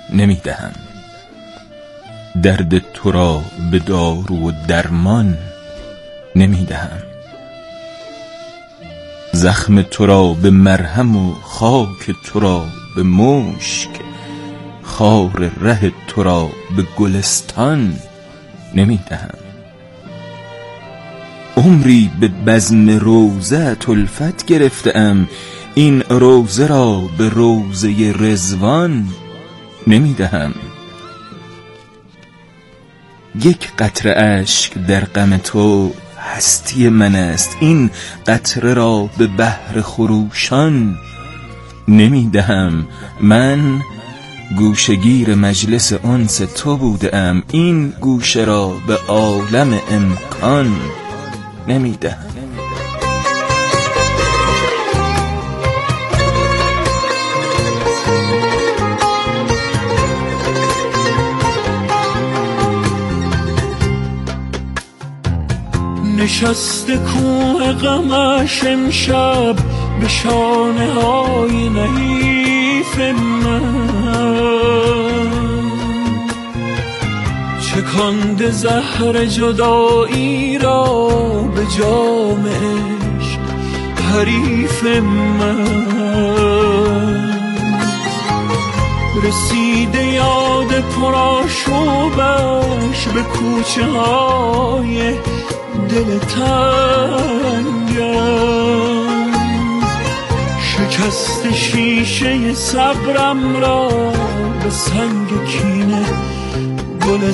نمیدهم. درد تو را به دارو و درمان نمیدهم. زخم تو را به مرهم و خاک تو را به مشک، خار ره تو را به گلستان نمیدهم. عمری به بزم روضه الفت گرفتم، این روضه را به روضه رضوان نمیدهم. یک قطره اشک در غم تو هستی من است، این قطره را به بحر خروشان نمیدهم. من گوشگیر مجلس انس تو بودم، این گوشه را به عالم امکان نمیدهم. نشسته کوه غمش امشب به شانه های نحیف من، چکانده زهر جدایی را به جام عشق حریف من. رسیده یاد پرآشوبش به کوچه های دل تنگم، شکست شیشه صبرم را به سنگ کینه گل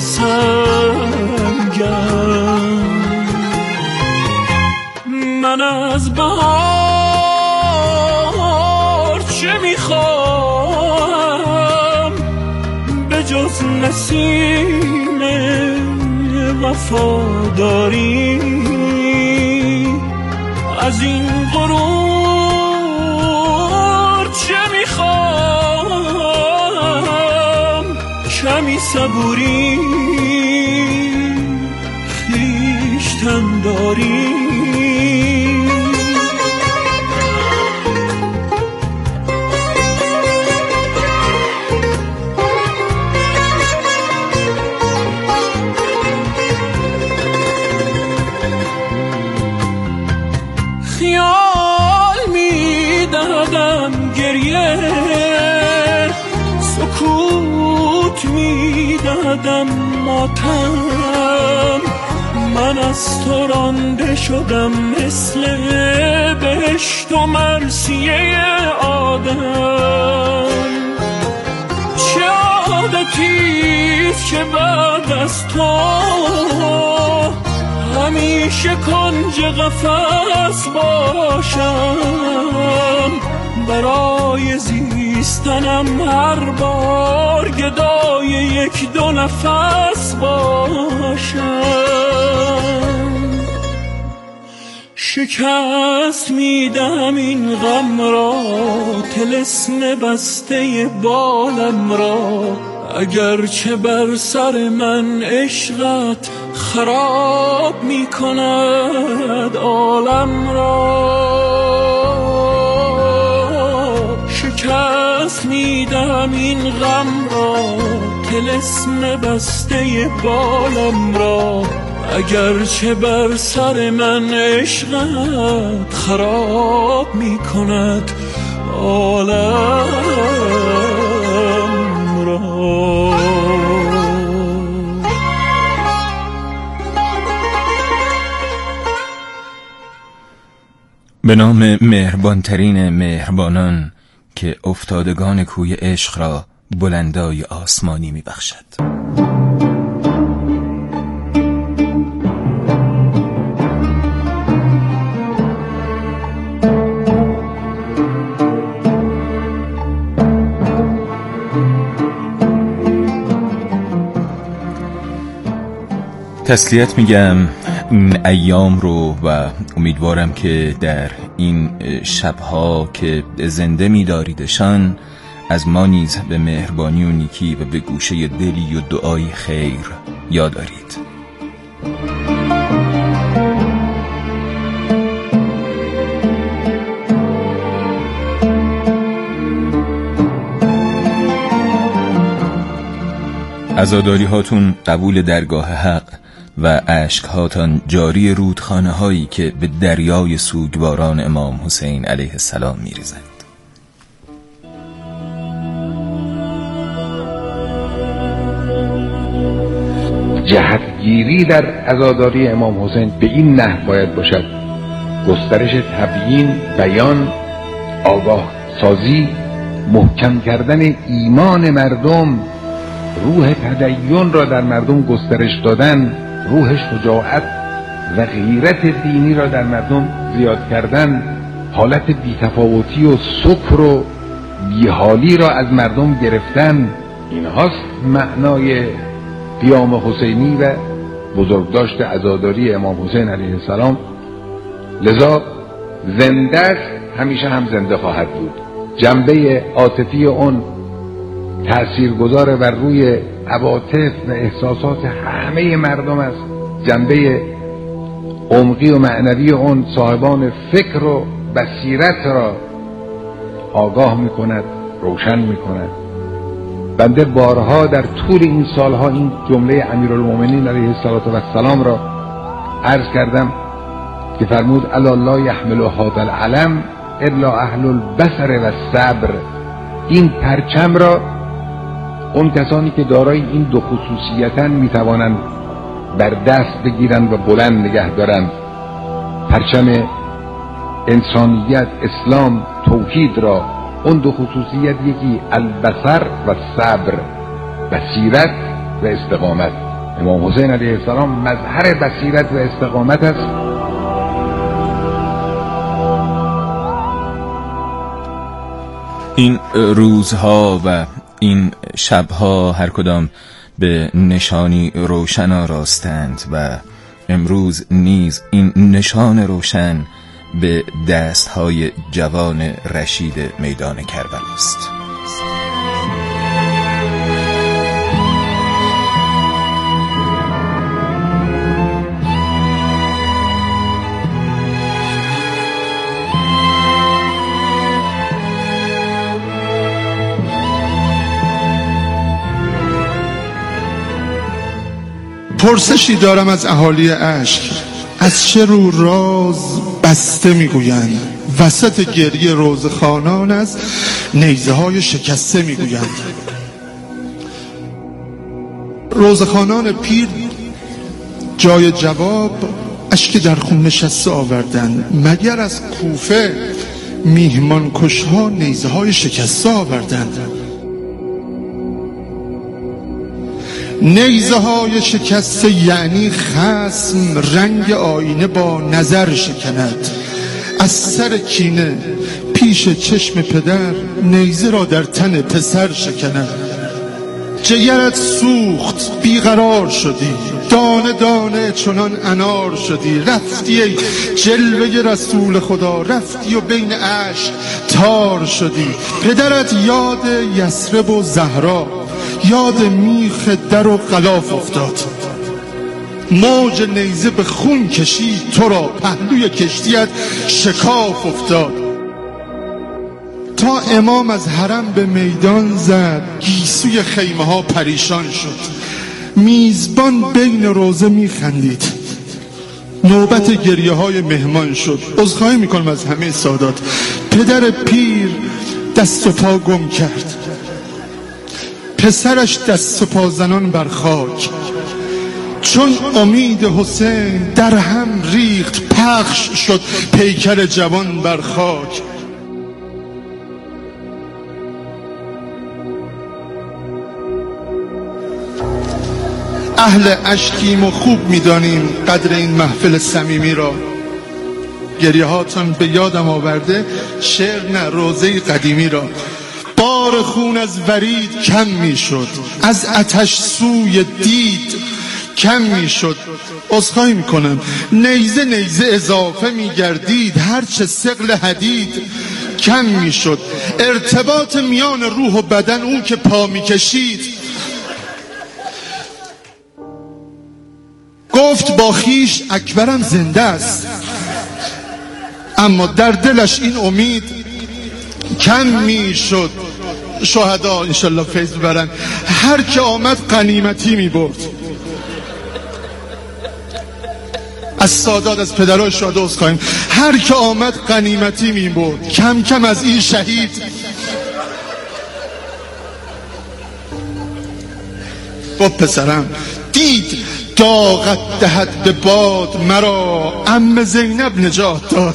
سنگم. من از بهار چه میخوام به جز نسیم وفاداری؟ از این غرور چه میخوام؟ کمی صبوری خویشتن داری. خیال میدادم گریه، سکوت میدادم ماتم. من از تو رانده شدم مثل بهشت و مرثیه آدم. چه عادتیست که بعد از تو همیشه کنج قفس باشم، برای زیستنم هر بار گدای یک دو نفس باشم. شکست میدم این غم را، طلسم بسته بالم را، اگرچه بر سر من عشقت خراب می کند عالم را. شکست میدم این غم را، طلسم بسته بالم را، اگرچه بر سر من عشقت خراب می کند عالم را. به نام مهربانترین مهربانان که افتادگان کوی عشق را بلندای آسمانی می بخشد. تسلیت میگم این ایام رو و امیدوارم که در این شبها که زنده می‌داریدشان از ما نیز به مهربانی و نیکی و به گوشه دلی و دعای خیر یاد دارید. عزاداری هاتون قبول درگاه حق و اشک هاتان جاری رودخانه هایی که به دریای سوگواران امام حسین علیه السلام می ریزند. جهتگیری در عزاداری امام حسین به این نحو باید باشد: گسترش تبیین، بیان، آگاه سازی، محکم کردن ایمان مردم، روح تدین را در مردم گسترش دادن، روح شجاعت و غیرت دینی را در مردم زیاد کردن، حالت بی‌تفاوتی و سکر و بیحالی را از مردم گرفتن. اینهاست معنای قیام حسینی و بزرگداشت عزاداری امام حسین علیه السلام. لذا زنده است، همیشه هم زنده خواهد بود. جنبه عاطفی اون تأثیرگذار بر روی عواطف و احساسات همه مردم است. جنبه عمقی و معنوی اون صاحبان فکر و بصیرت را آگاه میکند، روشن میکند. بنده بارها در طول این سالها این جمله امیرالمومنین علیه السلام را عرض کردم که فرمود: الا لا یحمل هذا العلم الا اهل البصر و الصبر. این پرچم را اون کسانی که دارای این دو خصوصیتن میتوانند بر دست بگیرند و بلند نگه دارند. پرچم انسانیت، اسلام، توحید را. اون دو خصوصیت یکی البصر و صبر، بصیرت و استقامت. امام حسین علیه السلام مظهر بصیرت و استقامت است. این روزها و این شبها هر کدام به نشانی روشن آراستند و امروز نیز این نشان روشن به دستهای جوان رشید میدان کربلا است. پرسشی دارم از اهالی اشک: از چه رو راز بسته میگویند؟ وسط گریه روزخانان از نیزه های شکسته میگویند. روزخانان پیر جای جواب اشک در خون نشسته آوردند. مگر از کوفه میهمان کشها نیزه های شکسته آوردند؟ نیزه های شکسته یعنی خصم رنگ آینه با نظر شکند. از سر کینه پیش چشم پدر نیزه را در تن پسر شکند. جگرت سوخت بیقرار شدی، دانه دانه چنان انار شدی. رفتی ای جلوه رسول خدا، رفتی و بین اشک تار شدی. پدرت یاد یثرب و زهرا، یاد میخ در و غلاف افتاد. موج نیزه به خون کشید تو را، پهلوی کشتیت شکاف افتاد. تا امام از حرم به میدان زد، گیسوی خیمه ها پریشان شد. میزبان بین روزه میخندید، نوبت گریه های مهمان شد. عذرخواهی میکنم از همه سادات. پدر پیر دست و پا گم کرد، پسرش دست و پا زنان بر خاک. چون امید حسین در هم ریخت، پخش شد پیکر جوان بر خاک. اهل اشکیم و خوب میدانیم قدر این محفل صمیمی را. گریه هاتون به یادم آورده شعر نه روزه قدیمی را. بار خون از ورید کم میشد، از آتش سوی دید کم میشد. عذرخواهی میکنم، نیزه نیزه اضافه میگردید، هرچه ثقل حدید کم میشد. ارتباط میان روح و بدن اون که پا میکشید. گفت با خیش اکبرم زنده است، اما در دلش این امید کم میشد. شهدا انشالله فیض ببرن. هر که آمد غنیمتی می برد. از سادات، از پدرای شهدا عذر خواهیم. هر که آمد غنیمتی می برد. کم کم از این شهید با پسرم دید داغت دهد به باد مرا، عم زینب نجات داد.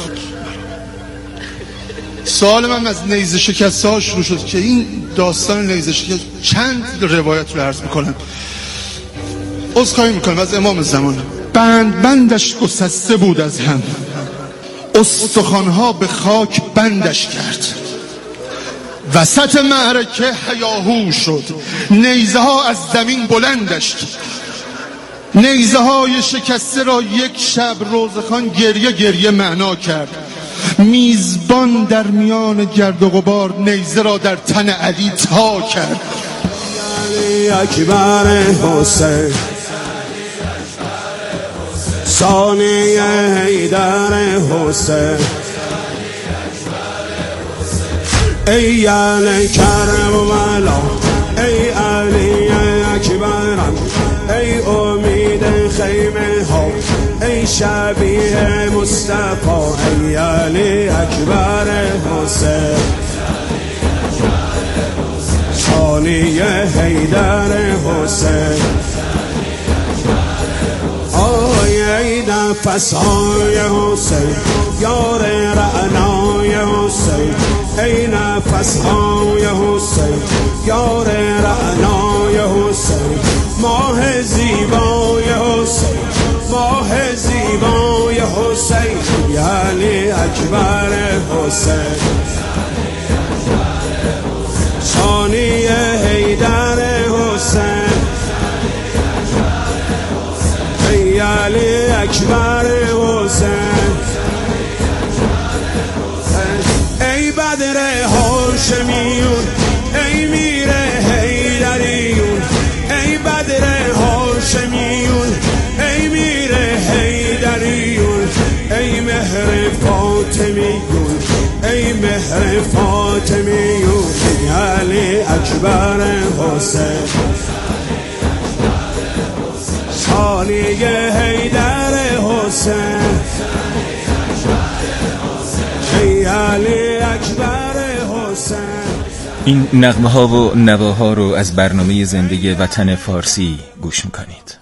سوال من از نیزه شکسته ها شروع شد که این داستان نیزه شکست چند روایت رو عرض میکنم. عذرخواهی میکنم از امام زمان. بندش گسسته بود از هم، استخوانها به خاک بندش کرد. وسط معرکه هیاهو شد، نیزه ها از زمین بلندش کرد. نیزه های شکسته را یک شب روزخان گریه معنا کرد. میزبان در میان گرد و غبار نیزه را در تن علی تا کرد. علی اکبر حسین ثانی حیدر حسین، ای علی کربلا، ای علی اکبرم، ای امید خیمه ها، ای شبیه مصطفی، ای علی اکبر حسین ثانی حیدر حسین. ای نفس‌های حسین یار رعنای حسین، ای نفس‌های حسین یار رعنای حسین، ماه زیبای حسین، ماه زیبای حسین، علی اکبر حسین ثانی حیدر حسین، علی اکبر حسین، ای بدر هاشمیون، ای میر حیدریون، ای بدر هاشمیون، ای میر حیدریون، ای مهر فاطمیون، ای مهر فاطمیون، علی اکبر حسین ثانی حیدر حسین، ای علی اکبر حسین. این نغمه ها و نواها رو از برنامه زنده وطن فارسی گوش میکنید.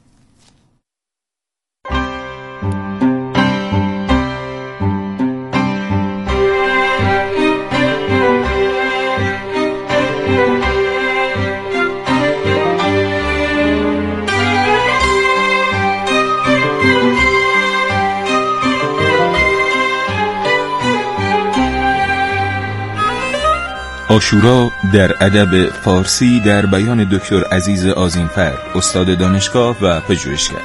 عاشورا در ادب فارسی در بیان دکتر عزیز آذینفر، استاد دانشگاه و پژوهشگر.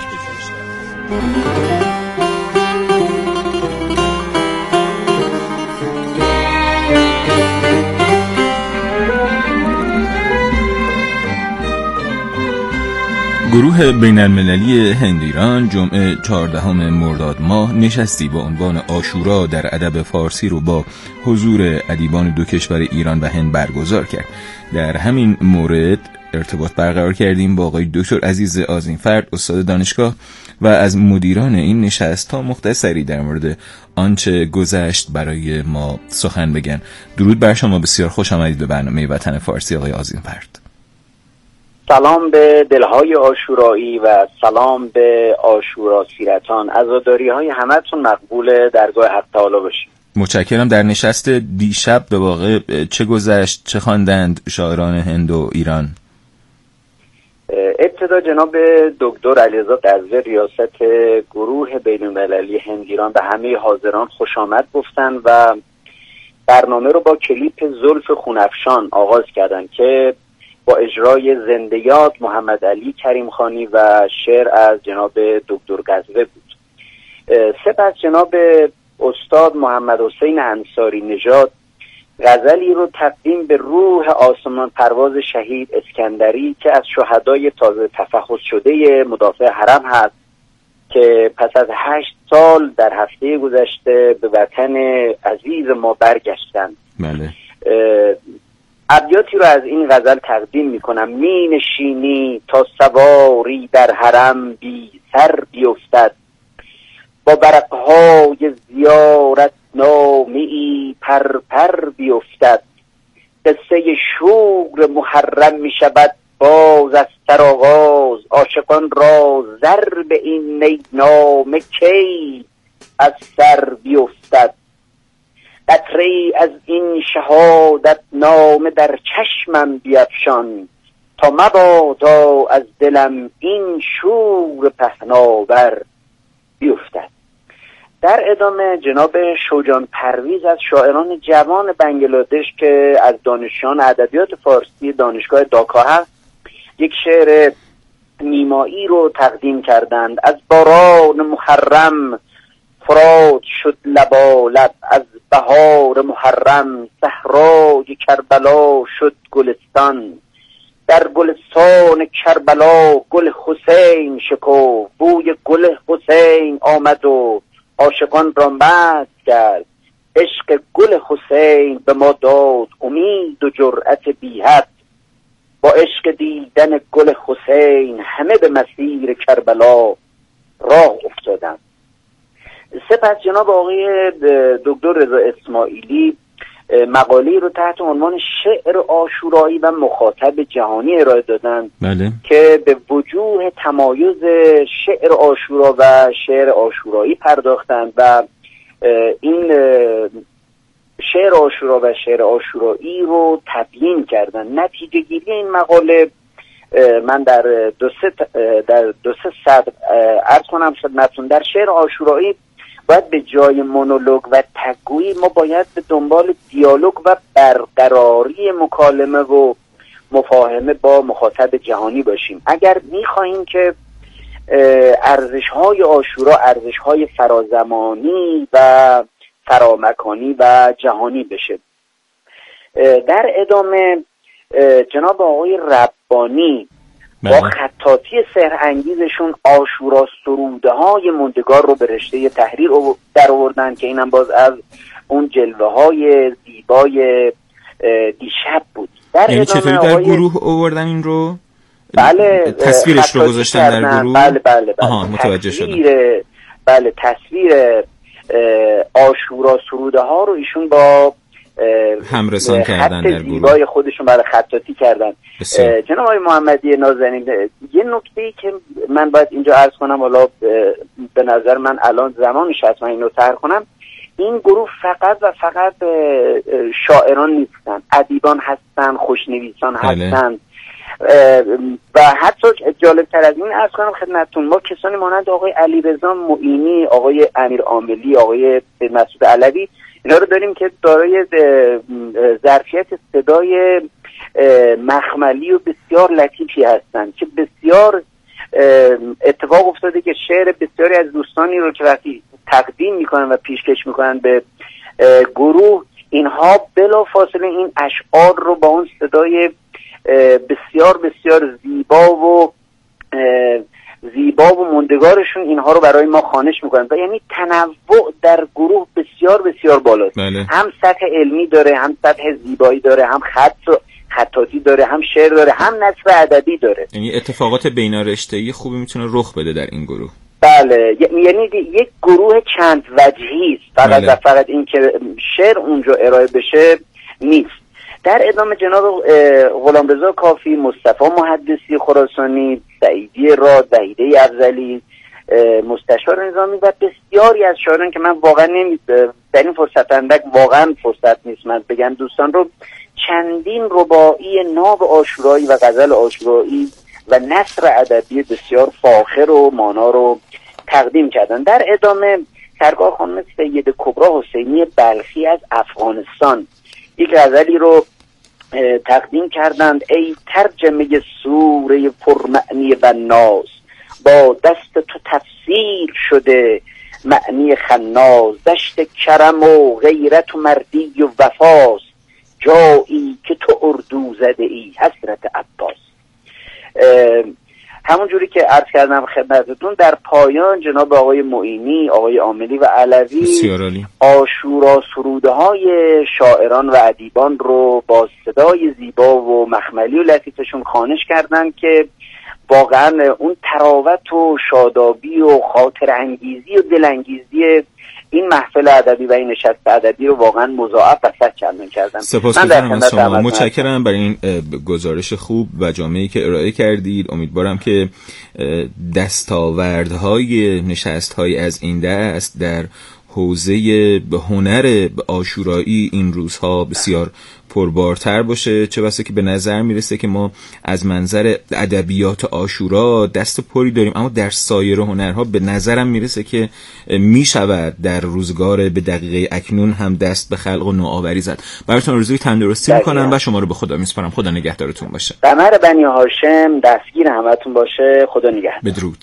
گروه بین المللی هندیران جمعه 14 مرداد ماه نشستی با عنوان عاشورا در ادب فارسی رو با حضور ادیبان دو کشور ایران و هند برگزار کرد. در همین مورد ارتباط برقرار کردیم با آقای دکتر عزیز آذینفر، استاد دانشگاه، و از مدیران این نشست تا مختصری در مورد آنچه گذشت برای ما سخن بگن. درود بر شما، بسیار خوش آمدید به برنامه وطن فارسی آقای آذینفر. سلام به دلهای عاشورایی و سلام به عاشورا سیرتان. عزاداری های همتون مقبول درگاه حق تعالی باشه. متشکرم. در نشست دیشب به واقع چه گذشت، چه خواندند شاعران هند و ایران؟ ابتدا جناب دکتر علیرضا قزوی ریاست گروه بین المللی هند ایران به همه حاضران خوش آمد گفتن و برنامه رو با کلیپ زلف خونفشان آغاز کردن که با اجرای زندیات محمد علی کریم خانی و شعر از جناب دکتر قزوی بود. سپس جناب استاد محمد حسین انصاری نژاد غزلی رو تقدیم به روح آسمان پرواز شهید اسکندری که از شهدای تازه تفحص شده مدافع حرم هست که پس از 8 سال در هفته گذشته به وطن عزیز ما برگشتند. بله. ابیاتی رو از این غزل تقدیم میکنم. می نشینی تا سواری در حرم بی سر بیفتد، با برقهای زیارت نامه‌ای پر پر بیفتد. قصه شور محرم می شود باز از سرآغاز، عاشقان را ضرب این نامه کی از سر بیفتد. قطره‌ای از این شهادت نامه در چشمم بیفشان، تا مبادا از دلم این شور پهناور بیفتد. در ادامه جناب شوجان پرویز از شاعران جوان بنگلادش که از دانشجویان ادبیات فارسی دانشگاه داکا هست یک شعر نیمایی رو تقدیم کردند. از باران محرم فرات شد لبالب، از بهار محرم صحرای کربلا شد گلستان. در گلستان کربلا گل حسین شکو، بوی گل حسین آمد و عاشقان را مست کرد. عشق گل حسین به ما داد امید و جرأت بی حد، با عشق دیدن گل حسین همه به مسیر کربلا راه افتادند. سپس جناب آقای دکتر رضا اسماعیلی مقاله رو تحت عنوان شعر عاشورایی و مخاطب جهانی ارائه دادند. بله. که به وجوه تمایز شعر عاشورا و شعر عاشورایی پرداختند و این شعر عاشورا و شعر عاشورایی رو تبیین کردند. نتیجه گیری این مقاله من در دو سه صدر عرض کنم خدمتتون. در شعر عاشورایی باید به جای مونولوگ و تگویی ما باید به دنبال دیالوگ و برقراری مکالمه و مفاهمه با مخاطب جهانی باشیم. اگر می‌خواهیم که ارزش‌های عاشورا ارزش‌های فرازمانی و فرامکانی و جهانی بشه. در ادامه جناب آقای ربانی با خطاطی سحرانگیزشون عاشورا سروده های موندگار رو به رشته تحریر در آوردن که اینم باز از اون جلوه های زیبای دیشب بود. یعنی چطوری در گروه آوردن این رو؟ بله، تصویرش رو گذاشتن در گروه؟ بله. آها، متوجه شدم. بله، تصویر عاشورا سروده ها رو ایشون با همرسان کردن در گروه، زیبای خودشون برای خطاطی کردن. جناب آقای محمدی نازنین، یه نکته‌ای که من باید اینجا عرض کنم، حالا به نظر من الان زمانش هست من اینو طرح کنم. این گروه فقط و فقط شاعران نیستن، ادیبان هستن، خوشنویسان هستن. و حتی جالبتر از این عرض کنم خدمتتون، ما کسانی مانند آقای علیرضا معینی، آقای امیر عاملی، آقای مسعود علوی، اینا رو داریم که دارای ظرفیت صدای مخملی و بسیار لطیفی هستن که بسیار اتفاق افتاده که شعر بسیاری از دوستانی رو که وقتی تقدیم میکنن و پیشکش میکنن به گروه، اینها بلا فاصله این اشعار رو با اون صدای بسیار بسیار زیبا و موندگارشون اینها رو برای ما خوانش میکنن و یعنی تنوع در گروه بسیار بسیار بالاست. بله. هم سطح علمی داره، هم سطح زیبایی داره، هم خطاطی داره، هم شعر داره، هم نثر ادبی داره. یعنی اتفاقات بین‌رشته‌ای خوبی میتونه رخ بده در این گروه. بله، یعنی یک گروه چند وجهی است، فقط بله. و فقط این که شعر اونجا ارائه بشه نیست. در ادامه جناب غلامرضا کافی، مصطفی محدثی خراسانی، سعیدی راد، وحیده افضلی، مستشار نظامی و بسیاری از شاعران که من واقعا در این فرصت اندک واقعا فرصت نیست من بگم دوستان رو، چندین رباعی ناب عاشورایی و غزل عاشورایی و نثر ادبی بسیار فاخر و مانا رو تقدیم کردن. در ادامه سرکار خانم سید کبرا حسینی بلخی از افغانستان یک غزلی رو تقدیم کردند. ای ترجمه سوره پرمعنی و ناز، با دست تو تفسیر شده معنی خناز. دشت کرم و غیرت و مردی و وفاست، جایی که تو اردو زده ای حضرت عباس. همون جوری که عرض کردم خدمتتون، در پایان جناب آقای معینی، آقای عاملی و علوی عاشورا سروده های شاعران و ادیبان رو با صدای زیبا و مخملی و لطیفشون خوانش کردن که واقعا اون تراوت و شادابی و خاطر انگیزی و دلانگیزی این محفل ادبی و این نشست ادبی رو واقعا مضاعف و صدچندان کردم. سپاسگزارم از شما، متشکرم برای این گزارش خوب و جامعی که ارائه کردید. امیدوارم که دستاوردهای نشست‌های از این دست در حوزه هنر عاشورایی این روزها بسیار پربارتر باشه، چه بسا که به نظر میرسه که ما از منظر ادبیات عاشورا دست پری داریم، اما در سایر هنرها به نظرم میرسه که میشود در روزگار به دقیقه اکنون هم دست به خلق و نوآوری زد. براتون آرزوی تندرستی میکنم و شما رو به خدا میسپارم. خدا نگهدارتون باشه. قمر بنی هاشم دستگیر همتون باشه. خدا نگهدار. بدرود.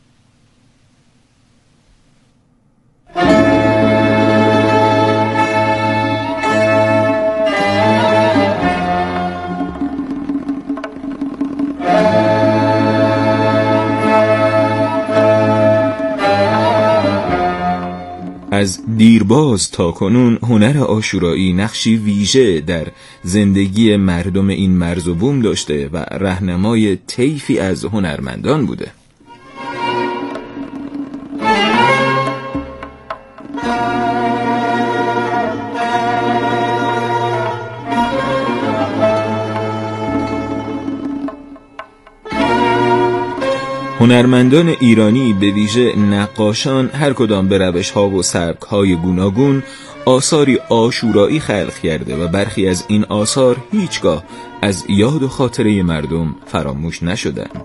از دیرباز تا کنون هنر عاشورایی نقشی ویژه در زندگی مردم این مرز و بوم داشته و راهنمای طیفی از هنرمندان بوده. هنرمندان ایرانی به ویژه نقاشان هر کدام به روش‌ها و سبک‌های گوناگون آثاری عاشورایی خلق کرده و برخی از این آثار هیچگاه از یاد و خاطره مردم فراموش نشدند.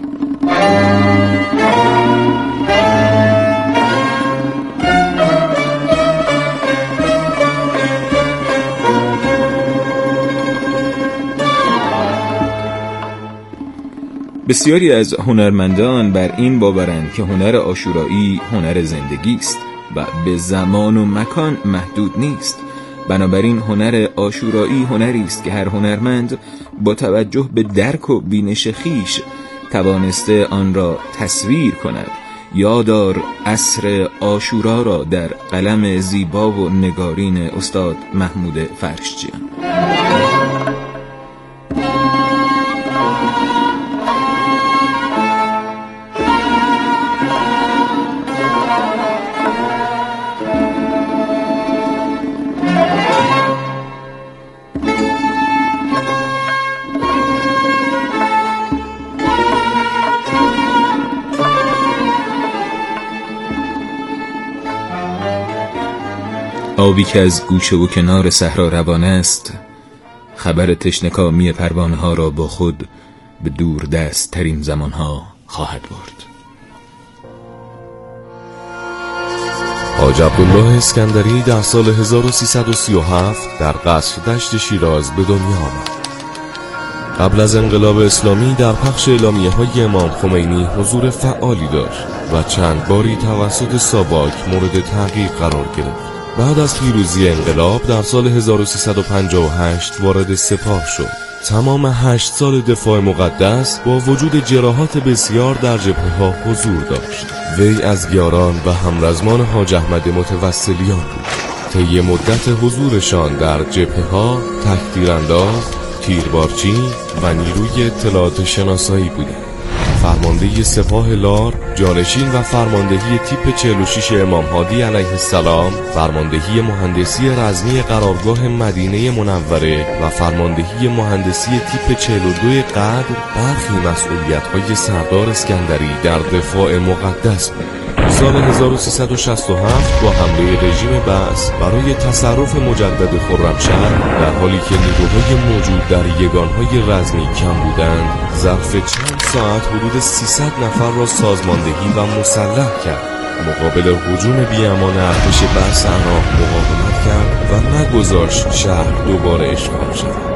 بسیاری از هنرمندان بر این باورند که هنر عاشورایی هنر زندگی است و به زمان و مکان محدود نیست. بنابراین هنر عاشورایی هنری است که هر هنرمند با توجه به درک و بینش خیش توانسته آن را تصویر کند. یادار عصر عاشورا را در قلم زیبا و نگارین استاد محمود فرشچیان. آبی که از گوشه و کنار صحرا روان است، خبر تشنکامی پروانه ها را با خود به دور دست ترین زمان ها خواهد برد. حاج عبدالله اسکندری در سال 1337 در قصر دشت شیراز به دنیا آمد. قبل از انقلاب اسلامی در پخش اعلامیه های امام خمینی حضور فعالی داشت و چند باری توسط ساواک مورد تعقیب قرار گرفت. بعد از پیروزی انقلاب در سال 1358 وارد سپاه شد. تمام 8 سال دفاع مقدس با وجود جراحات بسیار در جبهه‌ها حضور داشت. وی از یاران و همرزمان حاج احمد متوسلیان بود. طی مدت حضورشان در جبهه‌ها تک‌تیرانداز، تیربارچی و نیروی اطلاعات شناسایی بودند. فرماندهی سپاه لار، جانشین و فرماندهی تیپ 46 امام هادی علیه السلام، فرماندهی مهندسی رزمی قرارگاه مدینه منوره و فرماندهی مهندسی تیپ 42 قدر برخی مسئولیت‌های سردار اسکندری در دفاع مقدس بود. سال 1367 با حمله رژیم بعث برای تصرف مجدد خرمشهر، در حالی که نیروهای موجود در یگانهای رزمی کم بودند، ظرف چند ساعت حدود 300 نفر را سازماندهی و مسلح کرد. مقابل هجوم بیامان ارتش بعث عراق مقاومت کرد و نگذاشت شهر دوباره اشغال شود.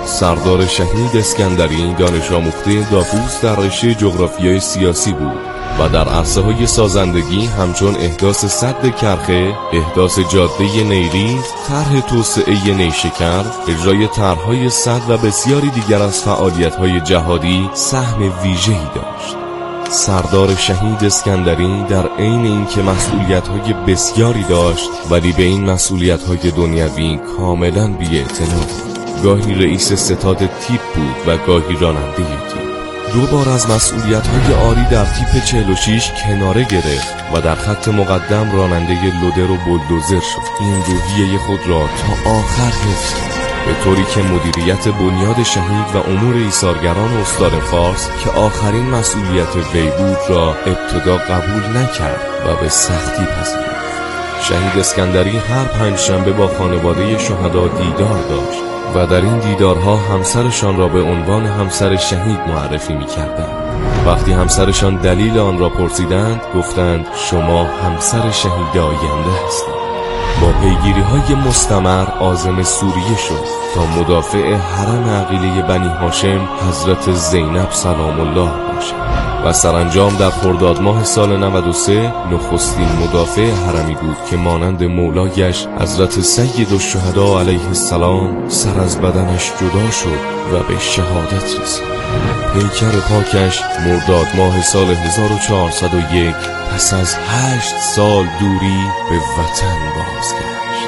سردار شهید اسکندری دانش آموخته دافوس در رشته جغرافیای سیاسی بود. و در عرصه‌های سازندگی همچون احداث سد کرخه، احداث جاده نیریز، طرح توسعه نیشکر، اجرای طرح‌های سد و بسیاری دیگر از فعالیت‌های جهادی سهم ویژه‌ای داشت. سردار شهید اسکندری در عین اینکه مسئولیت‌های بسیاری داشت ولی به این مسئولیت‌های دنیوی کاملاً بی‌اعتنا. گاهی رئیس ستاد تیپ بود و گاهی راننده تیپ. 2 بار از مسئولیت‌های عالی در تیپ 46 کناره گرفت و در خط مقدم راننده لودر و بولدوزر شد. این روحیه خود را تا آخر حفظ کرد، به طوری که مدیریت بنیاد شهید و امور ایثارگران استان فارس که آخرین مسئولیت وی بود را ابتدا قبول نکرد و به سختی پذیرفت. شهید اسکندری هر پنجشنبه با خانواده شهدا دیدار داشت و در این دیدارها همسرشان را به عنوان همسر شهید معرفی می‌کردند. وقتی همسرشان دلیل آن را پرسیدند گفتند شما همسر شهید آینده هستید. با پیگیری‌های مستمر عازم سوریه شد تا مدافع حرم عقیله بنی هاشم حضرت زینب سلام الله باشد و سرانجام در خرداد ماه سال 93 نخستین مدافع حرمی بود که مانند مولایش حضرت سید الشهدا علیه السلام سر از بدنش جدا شد و به شهادت رسید. پیکر پاکش مرداد ماه سال 1401 پس از 8 سال دوری به وطن بازگشت.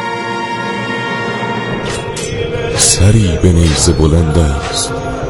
سری به نیزه بلند است،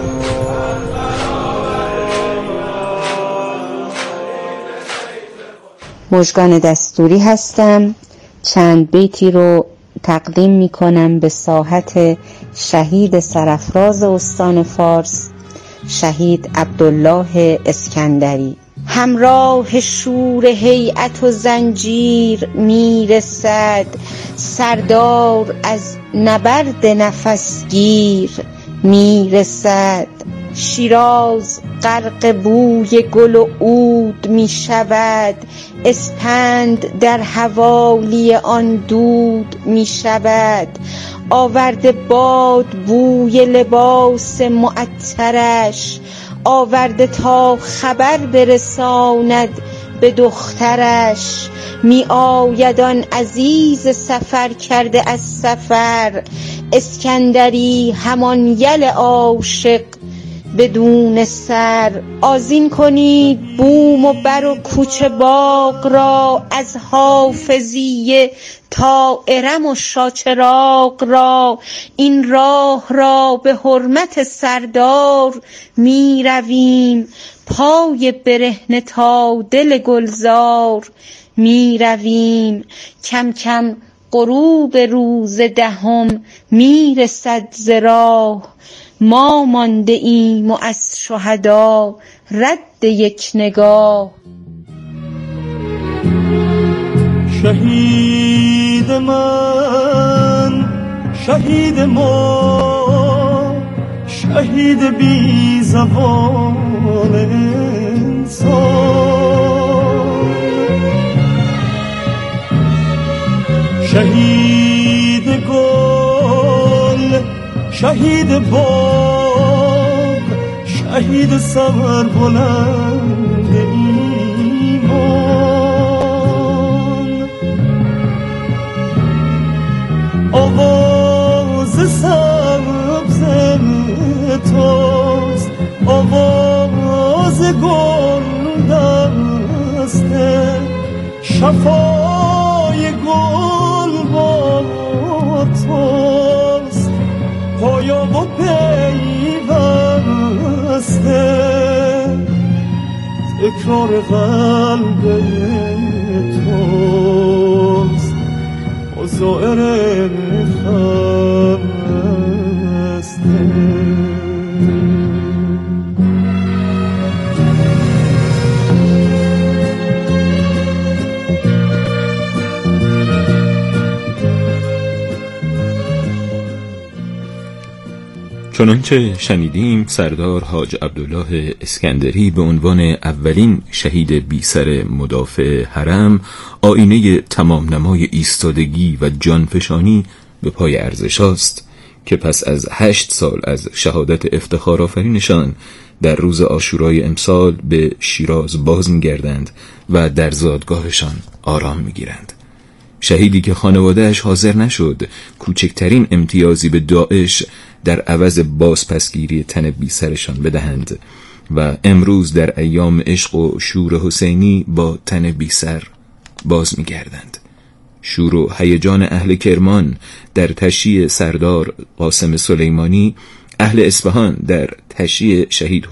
مژگان دستوری هستم. چند بیتی رو تقدیم می کنم به ساحت شهید سرافراز استان فارس، شهید عبدالله اسکندری. همراه شور هیئت و زنجیر میرسد، سردار از نبرد نفسگیر میرسد. شیراز غرق بوی گل و عود می شود، اسپند در حوالی آن دود می شود. آورده باد بوی لباس معطرش، آورده تا خبر برساند به دخترش. می آید آن عزیز سفر کرده از سفر، اسکندری همان یل عاشق بدون سر. آذین کنید بوم و بر و کوچه باغ را، از حافظیه تا ارم و شاچراغ را. این راه را به حرمت سردار می رویم، پای برهنه تا دل گلزار می رویم. کم کم غروب روز 10 می رسد ز راه، ما مانده ایم و از شهدا رد یک نگاه. شهید من، شهید ما، شهید بی زبان انسان. شهید گل، شهید باغ، شهید سر بلند ایمان. آواز سبز توست، آواز گل دسته، شفای گل با توست، پایا و پیوسته. تکرار قلب توست و زائر خسته. چنانچه شنیدیم سردار حاج عبدالله اسکندری به عنوان اولین شهید بیسر مدافع حرم آینه تمام نمای ایستادگی و جانفشانی به پای ارزش است که پس از 8 سال از شهادت افتخارآفرینشان در روز عاشورای امسال به شیراز باز می‌گردند و در زادگاهشان آرام می‌گیرند. شهیدی که خانواده‌اش حاضر نشد کوچکترین امتیازی به داعش در عوض بازپسگیری تن بی سرشان بدهند و امروز در ایام عشق و شور حسینی با تن بی سر باز می‌گردند. شور و هیجان اهل کرمان در تشییع سردار قاسم سلیمانی، اهل اصفهان در تشییع شهید